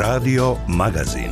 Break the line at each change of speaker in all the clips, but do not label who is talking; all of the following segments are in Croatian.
Radio Magazin.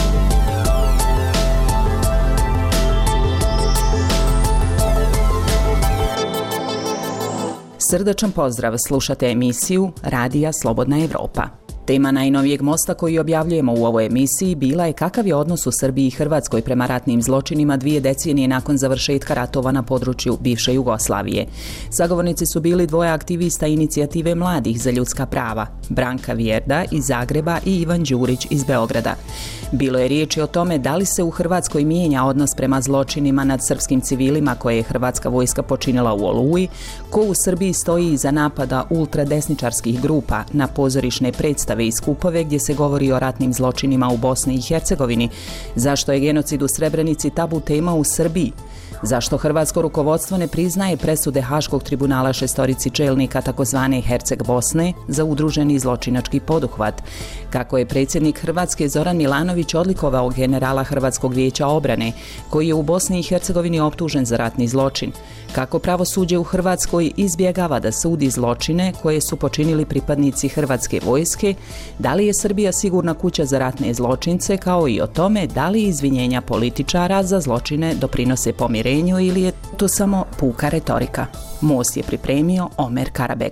Srdačan pozdrav, slušate emisiju Radija Slobodna Evropa. Tema najnovijeg mosta koji objavljujemo u ovoj emisiji bila je kakav je odnos u Srbiji i Hrvatskoj prema ratnim zločinima 2 decenije nakon završetka ratova na području bivše Jugoslavije. Sagovornici su bili dvoje aktivista inicijative mladih za ljudska prava, Branka Vjerda iz Zagreba i Ivan Đurić iz Beograda. Bilo je riječi o tome da li se u Hrvatskoj mijenja odnos prema zločinima nad srpskim civilima koje je hrvatska vojska počinila u Oluji, ko u Srbiji stoji iza napada ultradesničarskih grupa na pozorišne predstave i skupove gdje se govori o ratnim zločinima u Bosni i Hercegovini, zašto je genocid u Srebrenici tabu tema u Srbiji, zašto hrvatsko rukovodstvo ne priznaje presude Haškog tribunala 6 čelnika takozvane Herceg Bosne za udruženi zločinački poduhvat, kako je predsjednik Hrvatske Zoran Milanović odlikovao generala Hrvatskog vijeća obrane koji je u Bosni i Hercegovini optužen za ratni zločin, kako pravosuđe u Hrvatskoj izbjegava da sudi zločine koje su počinili pripadnici Hrvatske vojske, da li je Srbija sigurna kuća za ratne zločince, kao i o tome da li izvinjenja političara za zločine doprinose pomirenju ili je to samo puka retorika. Most je pripremio Omer Karabeg.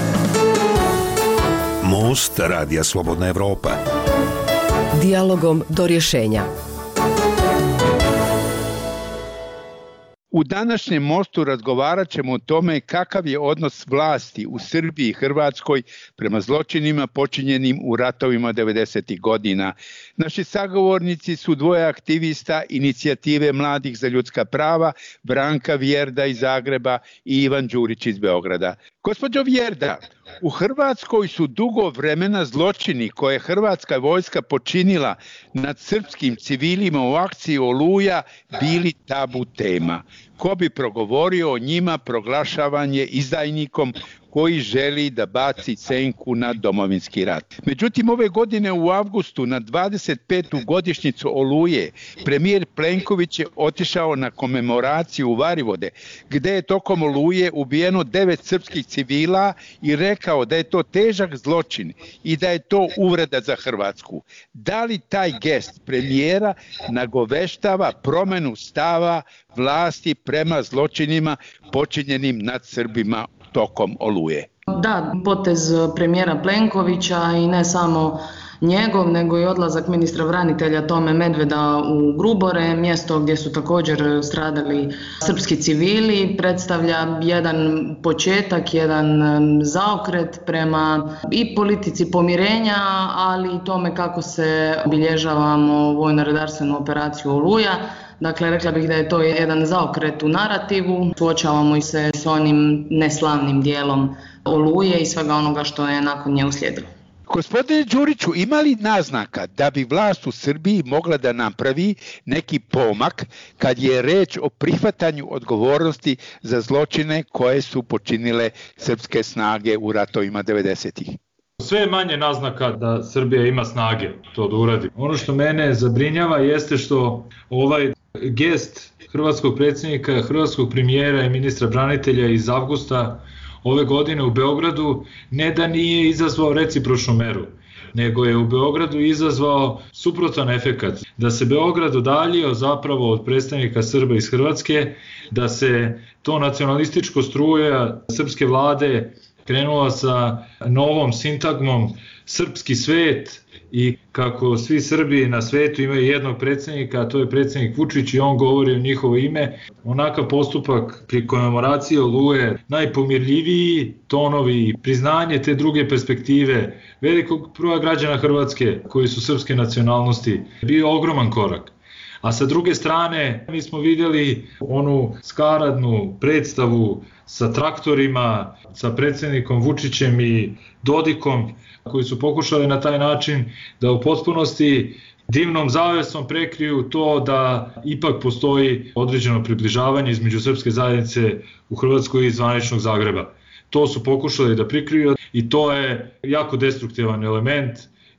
Most Radija Slobodna Evropa.
Dijalogom do rješenja.
U današnjem mostu razgovarat ćemo o tome kakav je odnos vlasti u Srbiji i Hrvatskoj prema zločinima počinjenim u ratovima 90. godina. Naši sagovornici su dvoje aktivista inicijative mladih za ljudska prava, Branka Vjerda iz Zagreba i Ivan Đurić iz Beograda. Gospođo Vjerda, u Hrvatskoj su dugo vremena zločini koje je hrvatska vojska počinila nad srpskim civilima u akciji Oluja bili tabu tema. Ko bi progovorio o njima, proglašavan je izdajnikom koji želi da baci senku na domovinski rat. Međutim, ove godine u avgustu na 25. godišnjicu Oluje premijer Plenković je otišao na komemoraciju u Varivode, gdje je tokom Oluje ubijeno 9 srpskih civila i rekao da je to težak zločin i da je to uvreda za Hrvatsku. Da li taj gest premijera nagoveštava promjenu stava vlasti prema zločinima počinjenim nad Srbima tokom Oluje?
Da, potez premijera Plenkovića i ne samo njegov, nego i odlazak ministra branitelja Tome Medveda u Grubore, mjesto gdje su također stradali srpski civili, predstavlja jedan početak, jedan zaokret prema i politici pomirenja, ali i tome kako se obilježavamo vojno-redarstvenu operaciju Oluja. Dakle, rekla bih da je to jedan zaokret u narativu, suočavamo i se s onim neslavnim dijelom Oluje i svega onoga što je nakon nje uslijedilo.
Gospodine Đuriću, ima li naznaka da bi vlast u Srbiji mogla da napravi neki pomak kad je reč o prihvatanju odgovornosti za zločine koje su počinile srpske snage u ratovima 90-ih?
Sve je manje naznaka da Srbija ima snage to da uradi. Ono što mene zabrinjava jeste što ovaj gest hrvatskog predsjednika, hrvatskog premijera i ministra branitelja iz avgusta ove godine u Beogradu ne da nije izazvao recipročnu meru, nego je u Beogradu izazvao suprotan efekat. Da se Beograd udaljio zapravo od predstavnika Srba iz Hrvatske, da se to nacionalističko struja srpske vlade krenula sa novom sintagmom srpski svet i kako svi Srbi na svetu imaju jednog predsjednika, a to je predsjednik Vučić i on govori u njihovo ime. Onakav postupak pri komemoraciji Oluje, najpomirljiviji tonovi i priznanje te druge perspektive velikog broja građana Hrvatske koji su srpske nacionalnosti, bio ogroman korak. A sa druge strane, mi smo vidjeli onu skaradnu predstavu sa traktorima, sa predsjednikom Vučićem i Dodikom, koji su pokušali na taj način da u potpunosti divnom zavesom prekriju to da ipak postoji određeno približavanje između srpske zajednice u Hrvatskoj i zvaničnog Zagreba. To su pokušali da prikriju i to je jako destruktivan element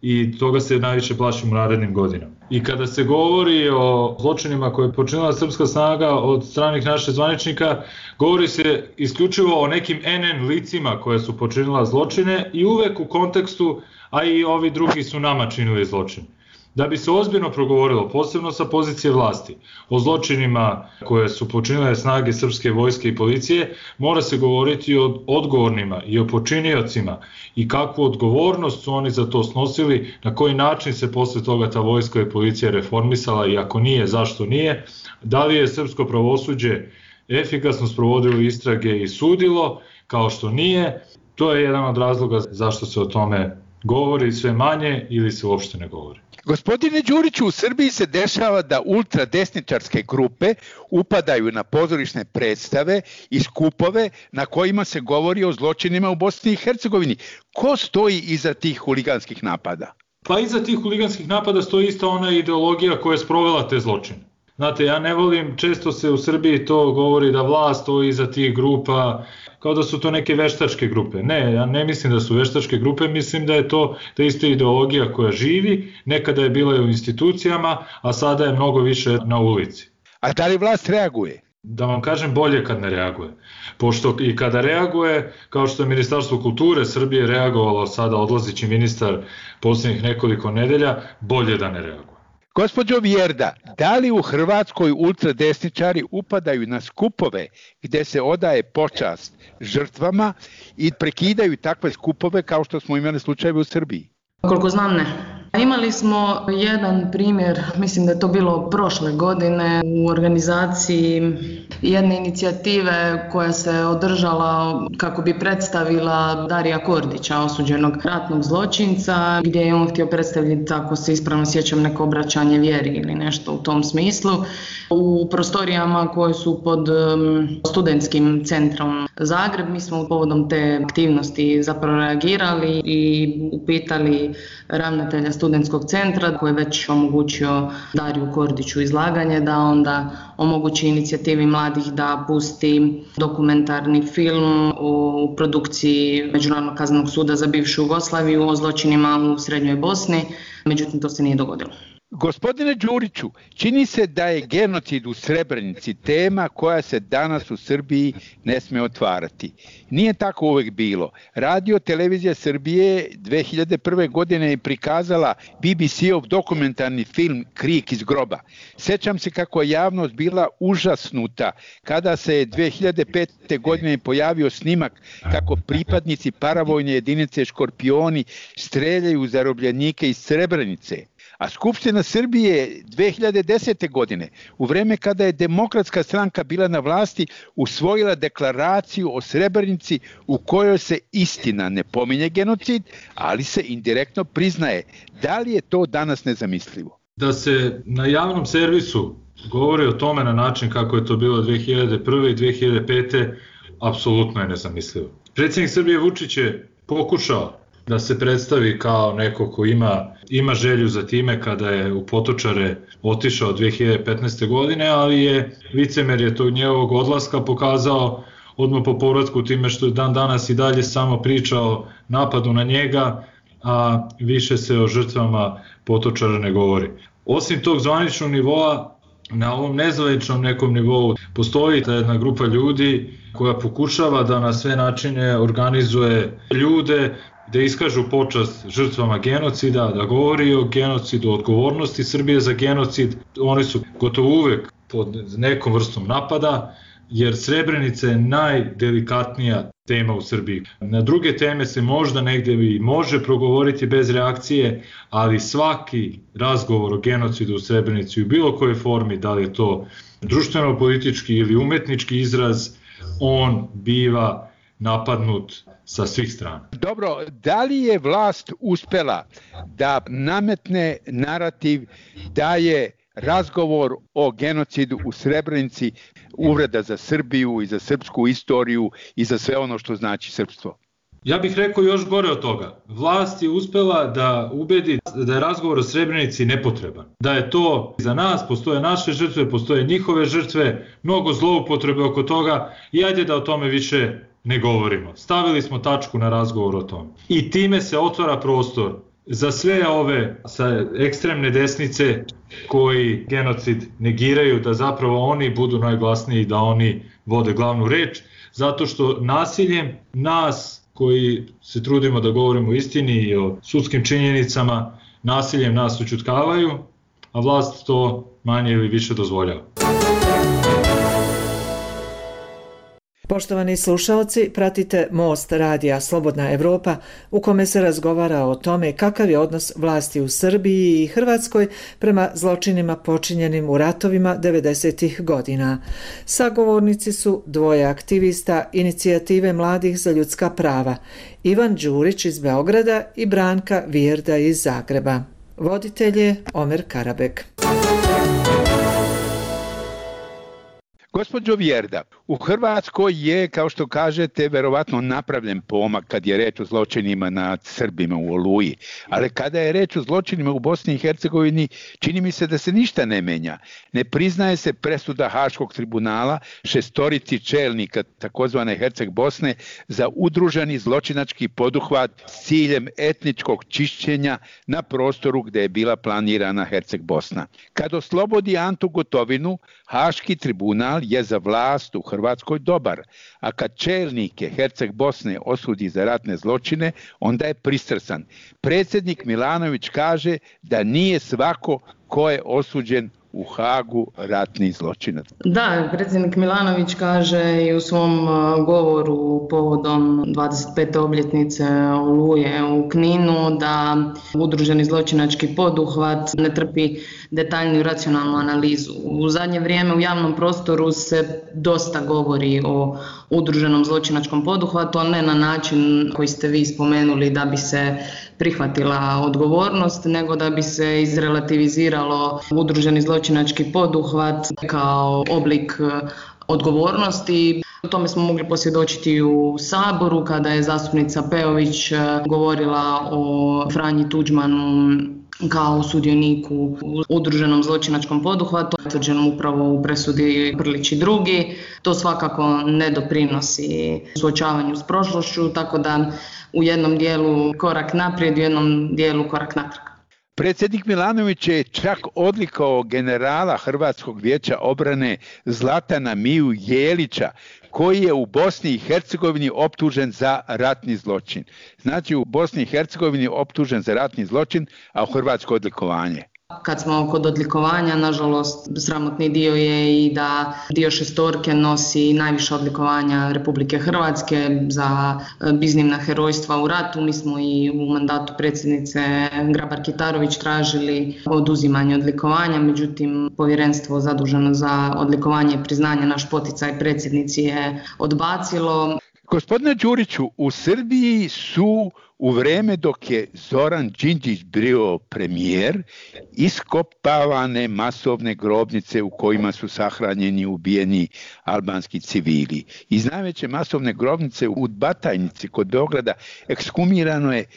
i toga se najviše plašim u narednim godinama. I kada se govori o zločinima koje je počinila srpska snaga od stranih naših zvaničnika, govori se isključivo o nekim NN licima koje su počinila zločine i uvek u kontekstu, a i ovi drugi su nama činili zločine. Da bi se ozbiljno progovorilo, posebno sa pozicije vlasti, o zločinima koje su počinile snage srpske vojske i policije, mora se govoriti o odgovornima i o počiniocima i kakvu odgovornost su oni za to snosili, na koji način se posle toga ta vojska i policija reformisala i ako nije, zašto nije, da li je srpsko pravosuđe efikasno sprovodilo istrage i sudilo, kao što nije. To je jedan od razloga zašto se o tome govori sve manje ili se uopšte ne govori.
Gospodine Đuriću, u Srbiji se dešava da ultradesničarske grupe upadaju na pozorišne predstave i skupove na kojima se govori o zločinima u Bosni i Hercegovini. Ko stoji iza tih huliganskih napada?
Pa iza tih huliganskih napada stoji ista ona ideologija koja je sprovela te zločine. Znate, ja ne volim, često se u Srbiji to govori da vlast stoji iza tih grupa, kao da su to neke veštačke grupe. Ne, ja ne mislim da su veštačke grupe, mislim da je to ta ista ideologija koja živi, nekada je bila i u institucijama, a sada je mnogo više na ulici.
A da li vlast reaguje?
Da vam kažem, bolje kad ne reaguje. Pošto i kada reaguje, kao što je Ministarstvo kulture Srbije reagovalo sada odlazići ministar posljednjih nekoliko nedelja, bolje da ne reaguje.
Gospođo Vjerda, da li u Hrvatskoj ultradesničari upadaju na skupove gde se odaje počast žrtvama i prekidaju takve skupove kao što smo imali slučajeve u Srbiji?
Koliko znam, ne. Imali smo jedan primjer, mislim da je to bilo prošle godine, u organizaciji jedne inicijative koja se održala kako bi predstavila Darija Kordića, osuđenog ratnog zločinca, gdje je on htio predstaviti, ako se ispravno sjećam, neko obraćanje vjeri ili nešto u tom smislu, u prostorijama koje su pod studentskim centrom Zagreb. Mi smo povodom te aktivnosti zapravo reagirali i upitali ravnatelja studentskog centra koji je već omogućio Dariju Kordiću izlaganje, da onda omogući inicijativi mladih da pusti dokumentarni film u produkciji Međunarodnog kaznenog suda za bivšu Jugoslaviju o zločinima u Srednjoj Bosni, međutim to se nije dogodilo.
Gospodine Đuriću, čini se da je genocid u Srebrenici tema koja se danas u Srbiji ne sme otvarati. Nije tako uvek bilo. Radio televizija Srbije 2001. godine je prikazala BBC-ov dokumentarni film Krik iz groba. Sećam se kako je javnost bila užasnuta kada se 2005. godine pojavio snimak kako pripadnici paravojne jedinice Škorpioni streljaju zarobljenike iz Srebrenice. A Skupština Srbije 2010. godine, u vreme kada je Demokratska stranka bila na vlasti, usvojila deklaraciju o Srebrenici u kojoj se istina ne pominje genocid, ali se indirektno priznaje. Da li je to danas nezamislivo?
Da se na javnom servisu govori o tome na način kako je to bilo 2001. i 2005. apsolutno je nezamislivo. Predsjednik Srbije Vučić je pokušao da se predstavi kao neko ko ima želju za time kada je u Potočare otišao 2015. godine, ali je licemerje tog njegovog odlaska pokazao odmah po povratku time što je dan danas i dalje samo priča o napadu na njega, a više se o žrtvama Potočara ne govori. Osim tog zvaničnog nivoa, na ovom nezvaničnom nekom nivou postoji ta jedna grupa ljudi koja pokušava da na sve načine organizuje ljude da iskažu počast žrtvama genocida, da govori o genocidu, o odgovornosti Srbije za genocid. Oni su gotovo uvek pod nekom vrstom napada, jer Srebrenica je najdelikatnija tema u Srbiji. Na druge teme se možda negde i može progovoriti bez reakcije, ali svaki razgovor o genocidu u Srebrenici u bilo kojoj formi, da li je to društveno-politički ili umetnički izraz, on biva napadnut sa svih strana.
Dobro, da li je vlast uspela da nametne narativ da je razgovor o genocidu u Srebrenici uvreda za Srbiju i za srpsku istoriju i za sve ono što znači srpstvo?
Ja bih rekao još gore od toga. Vlast je uspela da ubedi da je razgovor o Srebrenici nepotreban. Da je to za nas, postoje naše žrtve, postoje njihove žrtve, mnogo zloupotrebe oko toga i ajde da o tome više ne govorimo. Stavili smo tačku na razgovor o tome. I time se otvara prostor za sve ove sa ekstremne desnice koji genocid negiraju, da zapravo oni budu najglasniji, da oni vode glavnu reč, zato što nasiljem nas koji se trudimo da govorimo o istini i o sudskim činjenicama, nasiljem nas ućutkavaju, a vlast to manje ili više dozvoljava.
Poštovani slušaoci, pratite Most radija Slobodna Evropa u kome se razgovara o tome kakav je odnos vlasti u Srbiji i Hrvatskoj prema zločinima počinjenim u ratovima 90. godina. Sagovornici su dvoje aktivista Inicijative mladih za ljudska prava, Ivan Đurić iz Beograda i Branka Vierda iz Zagreba. Voditelj je Omer Karabek.
Gospođo Vierda, u Hrvatskoj je, kao što kažete, verovatno napravljen pomak kad je reč o zločinima nad Srbima u Oluji, ali kada je reč o zločinima u Bosni i Hercegovini, čini mi se da se ništa ne menja. Ne priznaje se presuda Haškog tribunala 6 čelnika takozvane Herceg Bosne za udruženi zločinački poduhvat s ciljem etničkog čišćenja na prostoru gde je bila planirana Herceg Bosna. Kad oslobodi Antu Gotovinu, Haški tribunal je za vlast u Hrvatskoj dobar, a kad čelnike Herceg Bosne osudi za ratne zločine, onda je pristrsan. Predsjednik Milanović kaže da nije svako ko je osuđen u Hagu ratni zločinac.
Da, predsjednik Milanović kaže i u svom govoru povodom 25. obljetnice Oluje u Kninu da udruženi zločinački poduhvat ne trpi detaljniju racionalnu analizu. U zadnje vrijeme u javnom prostoru se dosta govori o udruženom zločinačkom poduhvatu, ali ne na način koji ste vi spomenuli da bi se prihvatila odgovornost, nego da bi se izrelativiziralo udruženi zločinački poduhvat kao oblik odgovornosti. O tome smo mogli posvjedočiti u Saboru kada je zastupnica Peović govorila o Franji Tuđmanu kao sudioniku u udruženom zločinačkom poduhvatu, utvrđenom upravo u presudi Prlić i drugi. To svakako ne doprinosi suočavanju s prošlošću, tako da u jednom dijelu korak naprijed, u jednom dijelu korak natrag.
Predsjednik Milanović je čak odlikao generala Hrvatskog vijeća obrane Zlatana Miju Jelića, koji je u Bosni i Hercegovini optužen za ratni zločin. Znači u Bosni i Hercegovini optužen za ratni zločin, a u Hrvatskoj odlikovanje.
Kad smo kod odlikovanja, nažalost, sramotni dio je i da dio šestorke nosi najviše odlikovanja Republike Hrvatske za iznimna herojstva u ratu. Mi smo i u mandatu predsjednice Grabar-Kitarović tražili oduzimanje odlikovanja, međutim povjerenstvo zaduženo za odlikovanje i priznanje naš poticaj predsjednici je odbacilo.
Gospodine Đuriću, u Srbiji su u vreme dok je Zoran Đinđić bio premijer iskopavane masovne grobnice u kojima su sahranjeni ubijeni albanski civili. Iz najveće masovne grobnice u Batajnici kod Beograda ekshumirano je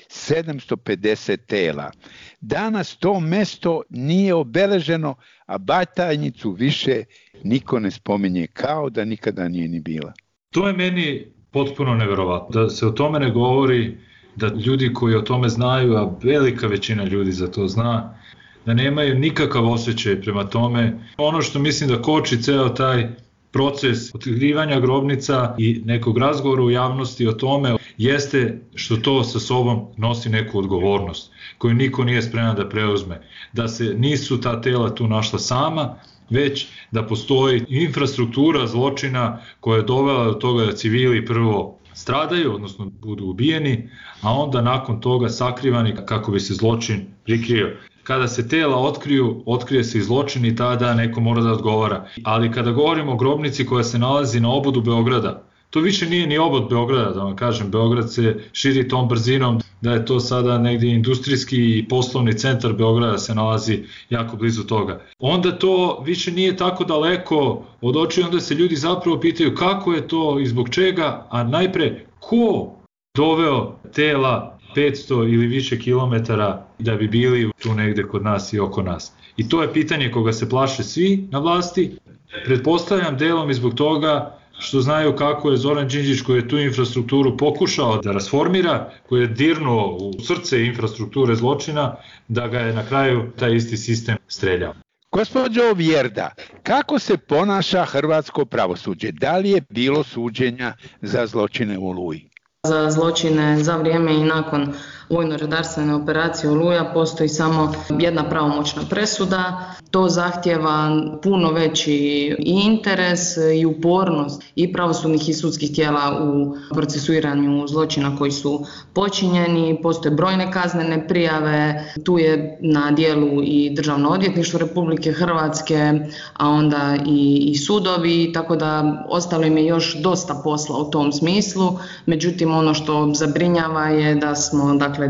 750 tela. Danas to mesto nije obeleženo, a Batajnicu više niko ne spominje, kao da nikada nije ni bila.
To je meni potpuno neverovatno, da se o tome ne govori, da ljudi koji o tome znaju, a velika većina ljudi za to zna, da nemaju nikakav osjećaj prema tome. Ono što mislim da koči ceo taj proces otkrivanja grobnica i nekog razgovora u javnosti o tome jeste što to sa sobom nosi neku odgovornost koju niko nije spreman da preuzme. Da se nisu ta tela tu našla sama, već da postoji infrastruktura zločina koja je dovela do toga da civili prvo stradaju, odnosno budu ubijeni, a onda nakon toga sakrivani kako bi se zločin prikrio. Kada se tela otkriju, otkrije se i zločin i tada neko mora da odgovara. Ali kada govorimo o grobnici koja se nalazi na obodu Beograda, to više nije ni obod Beograda, da vam kažem, Beograd se širi tom brzinom da je to sada negdje industrijski i poslovni centar Beograda se nalazi jako blizu toga. Onda to više nije tako daleko od očiju, onda se ljudi zapravo pitaju kako je to i zbog čega, a najpre ko doveo tela 500 ili više kilometara da bi bili tu negde kod nas i oko nas. I to je pitanje koga se plaše svi na vlasti. Pretpostavljam delom i zbog toga što znaju kako je Zoran Đinđić, koji je tu infrastrukturu pokušao da rasformira, koji je dirnuo u srce infrastrukture zločina, da ga je na kraju taj isti sistem streljao.
Gospođo Vjerda, kako se ponaša hrvatsko pravosuđe? Da li je bilo suđenja za zločine u Oluji?
Za zločine za vrijeme i nakon vojno-redarstvene operacije Oluja postoji samo jedna pravomoćna presuda. To zahtjeva puno veći i interes i upornost i pravosudnih i sudskih tijela u procesuiranju zločina koji su počinjeni. Postoje brojne kaznene prijave, tu je na djelu i Državno odvjetništvo Republike Hrvatske, a onda i sudovi, tako da ostalo im je još dosta posla u tom smislu. Međutim, ono što zabrinjava je da smo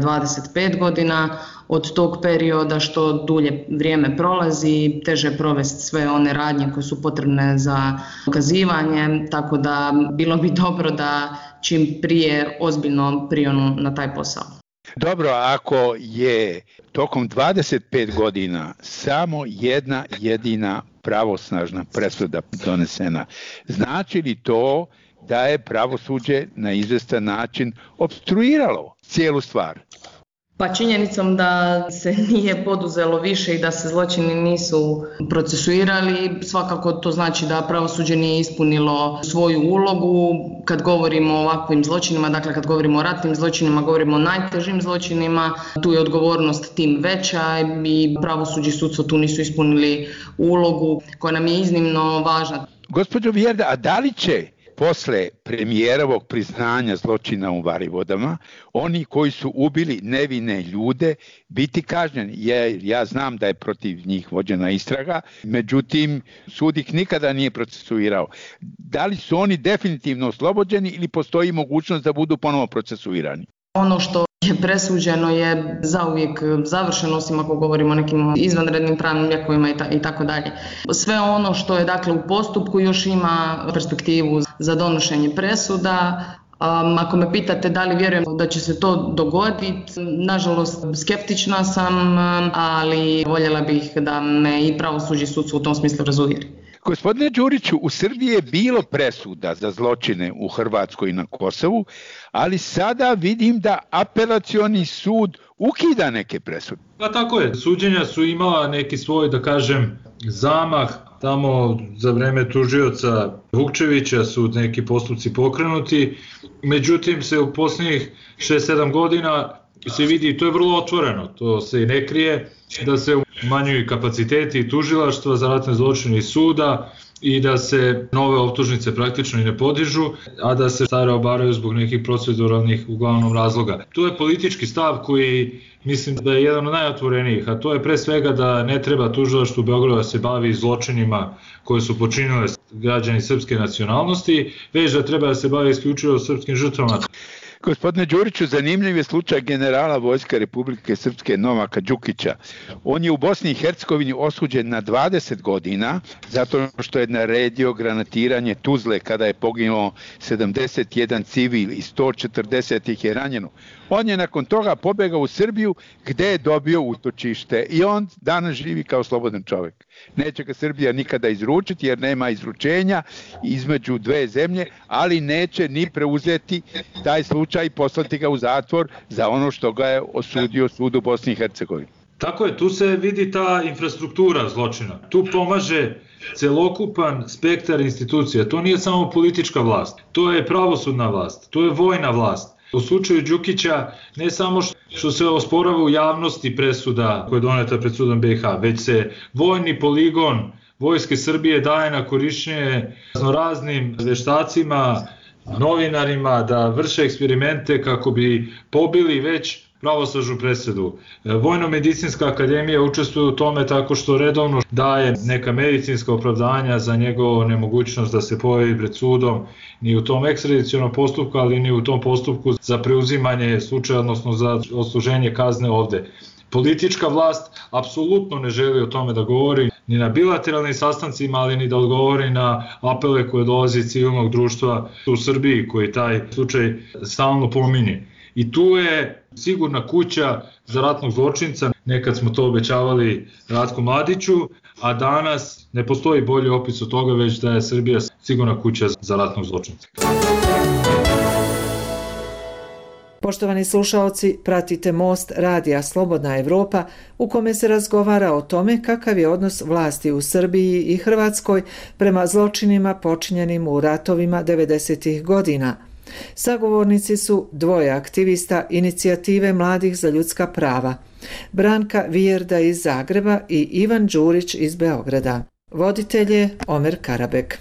25 godina od tog perioda, što dulje vrijeme prolazi, teže provesti sve one radnje koje su potrebne za dokazivanje, tako da bilo bi dobro da čim prije ozbiljno prionu na taj posao.
Dobro, ako je tokom 25 godina samo jedna jedina pravosnažna presuda donesena, znači li to da je pravosuđe na izvestan način opstruiralo cijelu stvar?
Pa činjenicom da se nije poduzelo više i da se zločini nisu procesuirali, svakako to znači da pravosuđe nije ispunilo svoju ulogu. Kad govorimo o ovakvim zločinima, dakle kad govorimo o ratnim zločinima, govorimo o najtežim zločinima, tu je odgovornost tim veća i pravosuđe i sudstvo tu nisu ispunili ulogu koja nam je iznimno važna.
Gospođo Vjerda, a da li će posle premijerovog priznanja zločina u Varivodama oni koji su ubili nevine ljude biti kažnjeni? Ja znam da je protiv njih vođena istraga, međutim sud ih nikada nije procesuirao. Da li su oni definitivno oslobođeni ili postoji mogućnost da budu ponovo procesuirani?
Ono što je presuđeno je zauvijek završeno, osim ako govorimo o nekim izvanrednim pravnim lijekovima i tako dalje. Sve ono što je dakle u postupku još ima perspektivu za donošenje presuda. Ako me pitate da li vjerujem da će se to dogoditi, nažalost skeptična sam, ali voljela bih da me i pravosuđe i sudstvo u tom smislu razuvjeri.
Gospodine Đuriću, u Srbiji je bilo presuda za zločine u Hrvatskoj i na Kosovu, ali sada vidim da apelacioni sud ukida neke presude.
Pa tako je, suđenja su imala neki svoj, da kažem, zamah. Tamo za vreme tužioca Vukčevića su neki postupci pokrenuti, međutim se u posljednjih 6-7 godina se vidi, to je vrlo otvoreno, to se i ne krije, da se umanjuju kapaciteti tužilaštva za ratne zločine i suda i da se nove optužnice praktično i ne podižu, a da se stare obaraju zbog nekih proceduralnih uglavnom razloga. To je politički stav koji mislim da je jedan od najotvorenijih, a to je pre svega da ne treba tužilaštvu Beograda da se bavi zločinima koje su počinile građani srpske nacionalnosti, već da treba da se bavi isključivo srpskim žrtvama.
Gospodine Đuriću, zanimljiv je slučaj generala Vojske Republike Srpske Novaka Đukića. On je u Bosni i Hercegovini osuđen na 20 godina zato što je naredio granatiranje Tuzle kada je poginuo 71 civil i 140 ih je ranjeno. On je nakon toga pobegao u Srbiju gdje je dobio utočište i on danas živi kao slobodan čovjek. Neće ga Srbija nikada izručiti jer nema izručenja između dve zemlje, ali neće ni preuzeti taj slučaj i poslati ga u zatvor za ono što ga je osudio sud u Bosni i Hercegovini.
Tako je, tu se vidi ta infrastruktura zločina. Tu pomaže celokupan spektar institucija. To nije samo politička vlast, to je pravosudna vlast, to je vojna vlast. U slučaju Đukića ne samo što se osporava u javnosti presuda koja je doneta pred sudom BiH, već se vojni poligon Vojske Srbije daje na korišćenje raznim veštacima, novinarima da vrše eksperimente kako bi pobili već pravosnažnu presudu. Vojno-medicinska akademija učestvuje u tome tako što redovno daje neka medicinska opravdanja za njegovu nemogućnost da se pojavi pred sudom ni u tom ekstradicionalnom postupku, ali ni u tom postupku za preuzimanje slučaja, odnosno za odsluženje kazne ovde. Politička vlast apsolutno ne želi o tome da govori ni na bilateralnim sastancima, ali ni da odgovori na apele koje dolazi civilnog društva u Srbiji koji taj slučaj stalno pominje. I tu je sigurna kuća za ratnog zločinca. Nekad smo to obećavali Ratku Mladiću, a danas ne postoji bolji opis od toga, već da je Srbija sigurna kuća za ratnog zločinca.
Poštovani slušaoci, pratite Most radija Slobodna Evropa u kome se razgovara o tome kakav je odnos vlasti u Srbiji i Hrvatskoj prema zločinima počinjenim u ratovima 90. godina. Sagovornici su dvoje aktivista Inicijative mladih za ljudska prava, Branka Vijerda iz Zagreba i Ivan Đurić iz Beograda. Voditelj je Omer Karabek.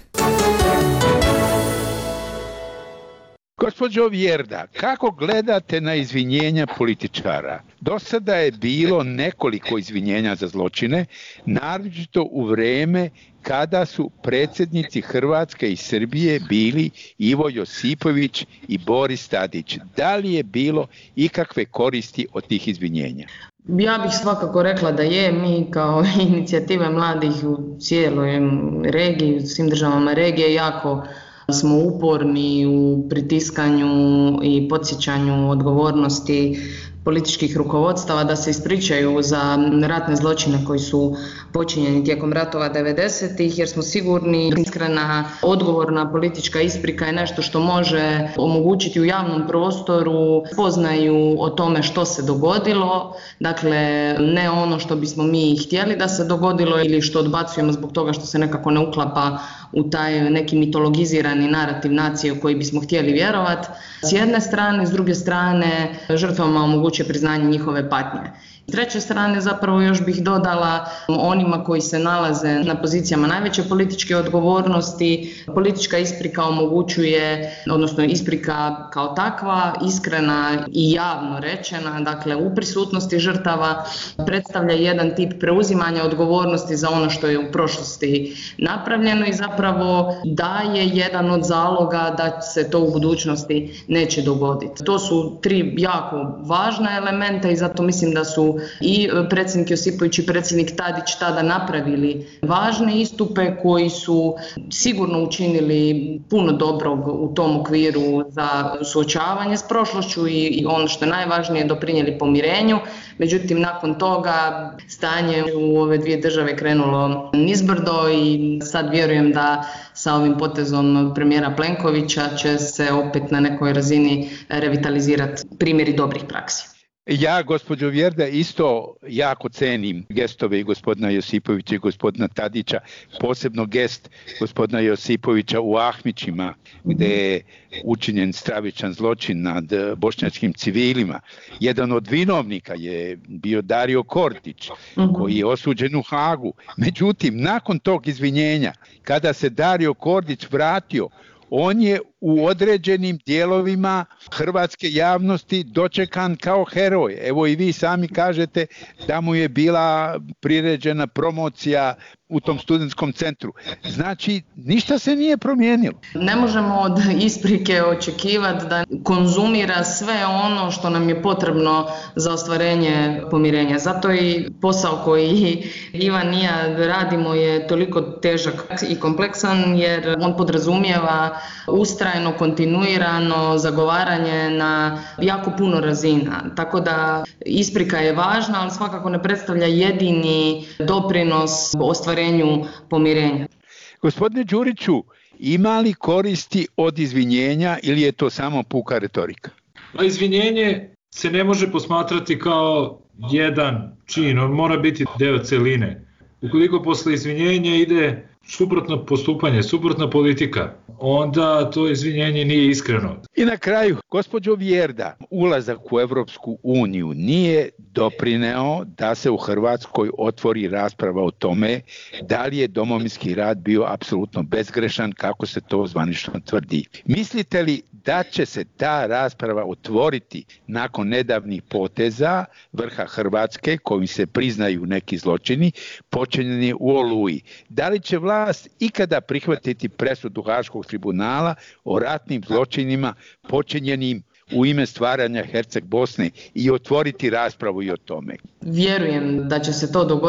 Gospođo Vijerda, kako gledate na izvinjenja političara? Do sada je bilo nekoliko izvinjenja za zločine, naročito u vreme kada su predsjednici Hrvatske i Srbije bili Ivo Josipović i Boris Tadić. Da li je bilo ikakve koristi od tih izvinjenja?
Ja bih svakako rekla da je. Mi kao Inicijativa mladih u cijeloj regiji, u svim državama regije jako smo uporni u pritiskanju i podsjećanju odgovornosti političkih rukovodstava da se ispričaju za ratne zločine koji su počinjeni tijekom ratova 90-ih, jer smo sigurni iskrena odgovorna politička isprika je nešto što može omogućiti u javnom prostoru spoznaju o tome što se dogodilo, dakle ne ono što bismo mi htjeli da se dogodilo ili što odbacujemo zbog toga što se nekako ne uklapa u taj neki mitologizirani narativ nacije u koji bismo htjeli vjerovati. S jedne strane, s druge strane žrtvama omogućuje priznanje njihove patnje. S treće strane zapravo još bih dodala onima koji se nalaze na pozicijama najveće političke odgovornosti. Politička isprika omogućuje, odnosno isprika kao takva, iskrena i javno rečena, dakle u prisutnosti žrtava, predstavlja jedan tip preuzimanja odgovornosti za ono što je u prošlosti napravljeno i zapravo daje jedan od zaloga da se to u budućnosti neće dogoditi. To su tri jako važna elementa i zato mislim da su i predsjednik Josipović i predsjednik Tadić tada napravili važne istupe koji su sigurno učinili puno dobrog u tom okviru za suočavanje s prošlošću i ono što je najvažnije doprinijeli pomirenju. Međutim, nakon toga stanje u ove dvije države krenulo nizbrdo i sad vjerujem da sa ovim potezom premijera Plenkovića će se opet na nekoj razini revitalizirati primjeri dobrih praksi.
Ja, gospođo Vijerda, isto jako cenim gestove i gospodina Josipovića i gospodina Tadića, posebno gest gospodina Josipovića u Ahmićima, gdje je učinjen stravičan zločin nad bošnjačkim civilima. Jedan od vinovnika je bio Dario Kordić, koji je osuđen u Hagu. Međutim, nakon tog izvinjenja, kada se Dario Kordić vratio, on je u određenim dijelovima hrvatske javnosti dočekan kao heroj. Evo i vi sami kažete da mu je bila priređena promocija u tom studentskom centru. Znači, ništa se nije promijenilo.
Ne možemo od isprike očekivati da konzumira sve ono što nam je potrebno za ostvarenje pomirenja. Zato i posao koji Ivan i ja radimo je toliko težak i kompleksan jer on podrazumijeva ustrajno, kontinuirano zagovaranje na jako puno razina. Tako da isprika je važna, ali svakako ne predstavlja jedini doprinos ostvarenju pomirenja.
Gospodine Đuriću, ima li koristi od izvinjenja ili je to samo puka retorika?
Pa izvinjenje se ne može posmatrati kao jedan čin, on mora biti deo celine. Ukoliko posle izvinjenja ide suprotno postupanje, suprotna politika, onda to izvinjenje nije iskreno.
I na kraju, gospođo Vijerda, ulazak u Evropsku uniju nije doprineo da se u Hrvatskoj otvori rasprava o tome da li je Domovinski rat bio apsolutno bezgrešan, kako se to zvanično tvrdi. Mislite li da će se ta rasprava otvoriti nakon nedavnih poteza vrha Hrvatske kojim se priznaju neki zločini počinjeni u Oluji? Da li će vlast ikada prihvatiti presudu Haškog tribunala o ratnim zločinima počinjenim u ime stvaranja Herceg Bosne i otvoriti raspravu i o tome?
Vjerujem da će se to dogoditi.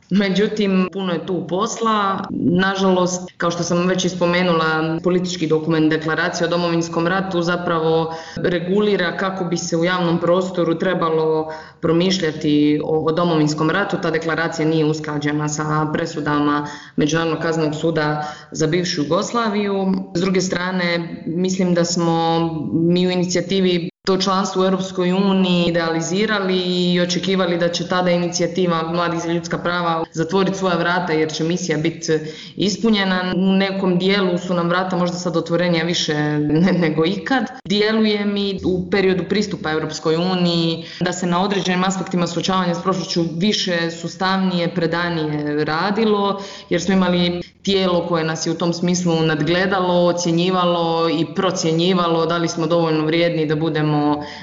Međutim, puno je tu posla. Nažalost, kao što sam već spomenula, politički dokument Deklaracija o Domovinskom ratu zapravo regulira kako bi se u javnom prostoru trebalo promišljati o Domovinskom ratu. Ta deklaracija nije usklađena sa presudama Međunarodnog kaznenog suda za bivšu Jugoslaviju. S druge strane, mislim da smo mi u inicijativi to članstvo u Europskoj uniji idealizirali i očekivali da će tada inicijativa Mladih za ljudska prava zatvoriti svoja vrata jer će misija biti ispunjena. U nekom dijelu su nam vrata možda sad otvorenija više nego ikad. Djeluje mi u periodu pristupa Europskoj uniji da se na određenim aspektima suočavanja s prošlošću više sustavnije, predanije radilo jer smo imali tijelo koje nas je u tom smislu nadgledalo, ocjenjivalo i procjenjivalo da li smo dovoljno vrijedni da budemo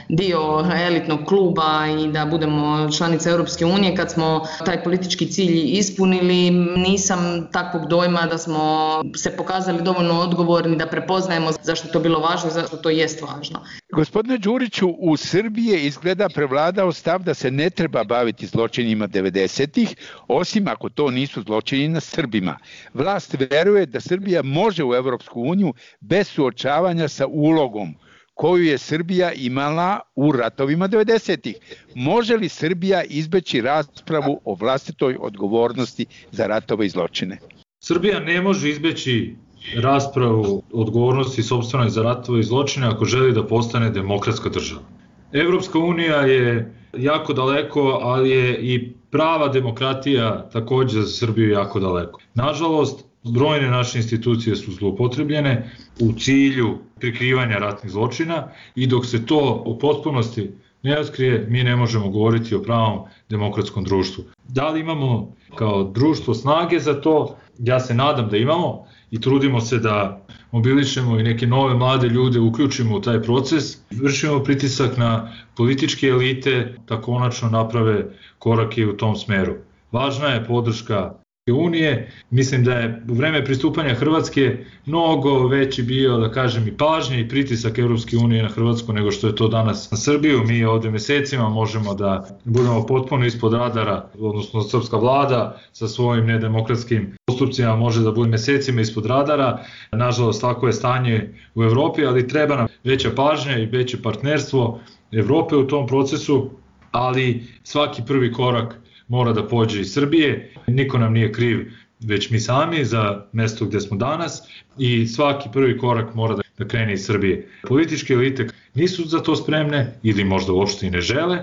dio elitnog kluba i da budemo članica Europske unije. Kad smo taj politički cilj ispunili, nisam takvog dojma da smo se pokazali dovoljno odgovorni da prepoznajemo zašto je to bilo važno i zašto to jest važno.
Gospodine Đuriću, u Srbiji je izgleda prevladao stav da se ne treba baviti zločinima 90-ih, osim ako to nisu zločini na Srbima. Vlast veruje da Srbija može u Europsku uniju bez suočavanja sa ulogom koju je Srbija imala u ratovima 90-ih. Može li Srbija izbeći raspravu o vlastitoj odgovornosti za ratove i zločine?
Srbija ne može izbeći raspravu odgovornosti sopstvenoj za ratove i zločine ako želi da postane demokratska država. Evropska unija je jako daleko, ali je i prava demokratija također za Srbiju jako daleko. Nažalost, brojne naše institucije su zloupotrebljene u cilju prikrivanja ratnih zločina i dok se to u potpunosti ne otkrije, mi ne možemo govoriti o pravom demokratskom društvu. Da li imamo kao društvo snage za to? Ja se nadam da imamo i trudimo se da mobilišemo i neke nove mlade ljude, uključimo u taj proces, vršimo pritisak na političke elite da konačno naprave korake u tom smeru. Važna je podrška unije. Mislim da je u vreme pristupanja Hrvatske mnogo veći bio, da kažem, i pažnje i pritisak Europske unije na Hrvatsku nego što je to danas na Srbiju. Mi ovdje mesecima možemo da budemo potpuno ispod radara, odnosno srpska vlada sa svojim nedemokratskim postupcima može da bude mesecima ispod radara. Nažalost, tako je stanje u Evropi, ali treba nam veća pažnja i veće partnerstvo Evrope u tom procesu, ali svaki prvi korak mora da pođe iz Srbije. Niko nam nije kriv, već mi sami za mesto gde smo danas i svaki prvi korak mora da krene iz Srbije. Političke elite nisu za to spremne ili možda uopšte i ne žele,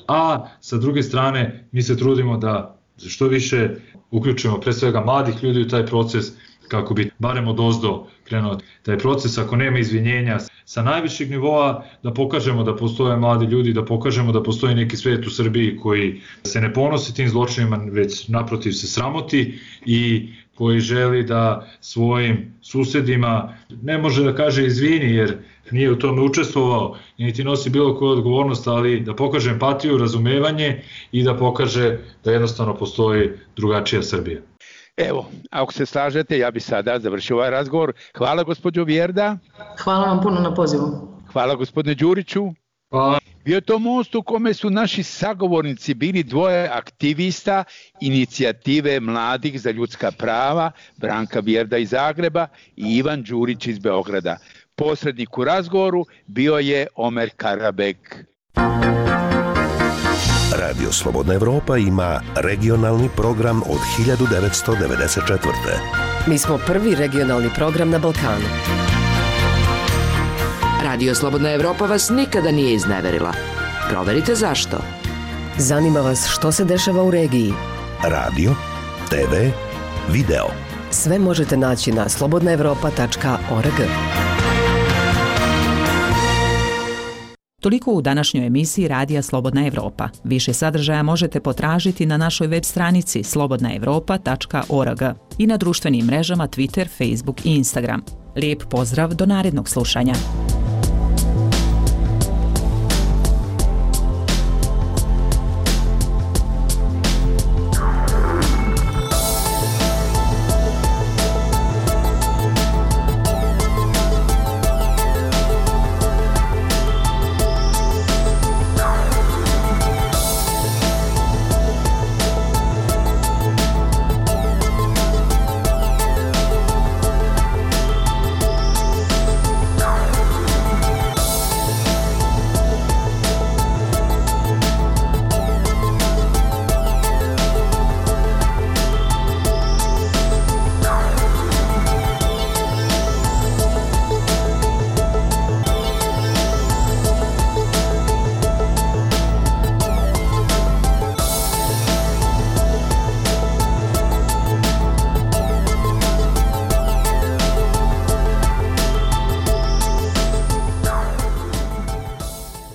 a sa druge strane mi se trudimo da što više uključujemo pre svega mladih ljudi u taj proces kako bi barem odozdo krenuo taj proces, ako nema izvinjenja sa najvišeg nivoa, da pokažemo da postoje mladi ljudi, da pokažemo da postoji neki svet u Srbiji koji se ne ponosi tim zločinima, već naprotiv se sramoti i koji želi da svojim susedima ne može da kaže izvini jer nije u tome učestvovao i niti nosi bilo koju odgovornost, ali da pokaže empatiju, razumevanje i da pokaže da jednostavno postoji drugačija Srbija.
Evo, ako se slažete, ja bih sada završio ovaj razgovor. Hvala gospođo Vjerda.
Hvala vam puno na pozivu.
Hvala gospodine Đuriću.
Hvala.
Bio je to most u kome su naši sagovornici bili dvoje aktivista inicijative Mladih za ljudska prava, Branka Vjerda iz Zagreba i Ivan Đurić iz Beograda. Posrednik u razgovoru bio je Omer Karabek.
Radio Slobodna Evropa ima regionalni program od 1994.
Mi smo prvi regionalni program na Balkanu.
Radio Slobodna Evropa vas nikada nije izneverila. Proverite zašto.
Zanima vas što se dešava u regiji.
Radio, TV, video.
Sve možete naći na slobodnaevropa.org.
Toliko u današnjoj emisiji Radija Slobodna Evropa. Više sadržaja možete potražiti na našoj web stranici slobodnaevropa.org i na društvenim mrežama Twitter, Facebook i Instagram. Lijep pozdrav do narednog slušanja.